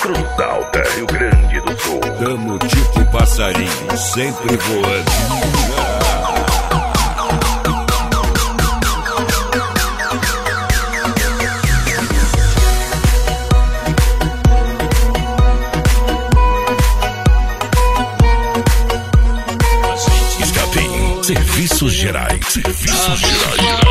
Cruz Alta, Rio Grande do Sul. Tamo tipo passarinho, sempre voando. Serviços Gerais. Serviços Gerais.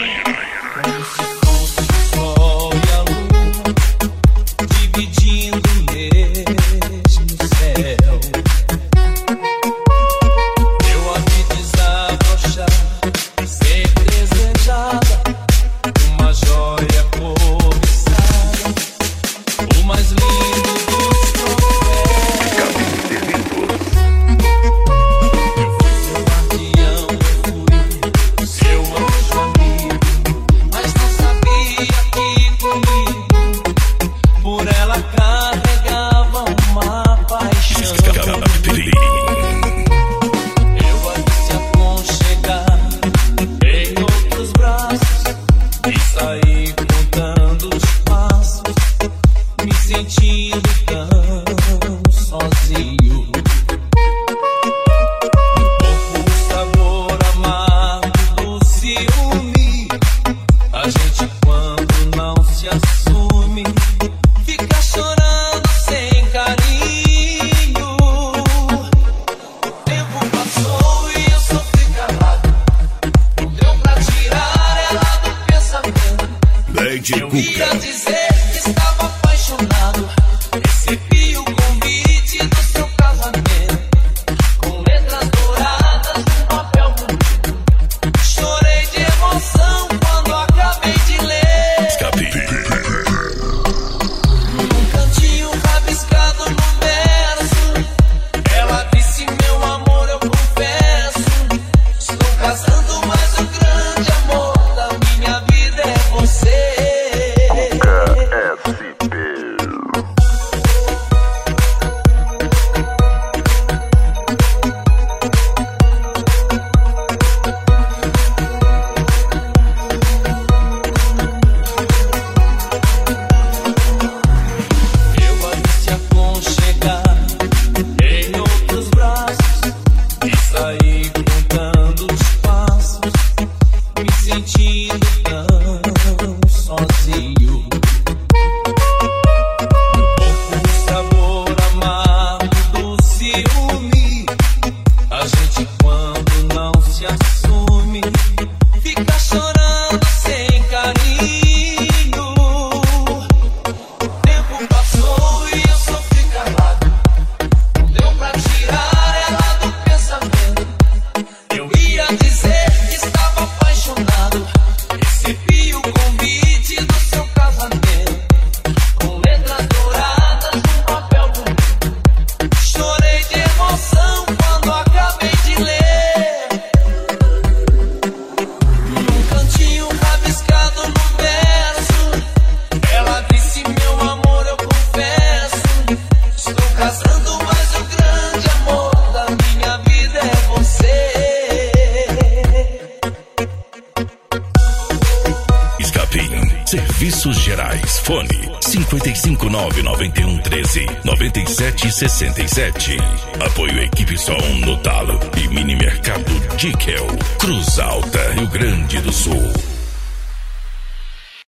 Eu ia dizer que estava apaixonado. Recebi o convite do seu casamento, com letras douradas num papel bonito. Chorei de emoção quando acabei de ler. Num cantinho rabiscado no verso, ela disse: meu amor, eu confesso, estou casando, mas o grande amor da minha vida é você. Serviços Gerais. Fone 559-9113-9767. Apoio Equipe Som no Talo e Mini Mercado Dickel. Cruz Alta, Rio Grande do Sul.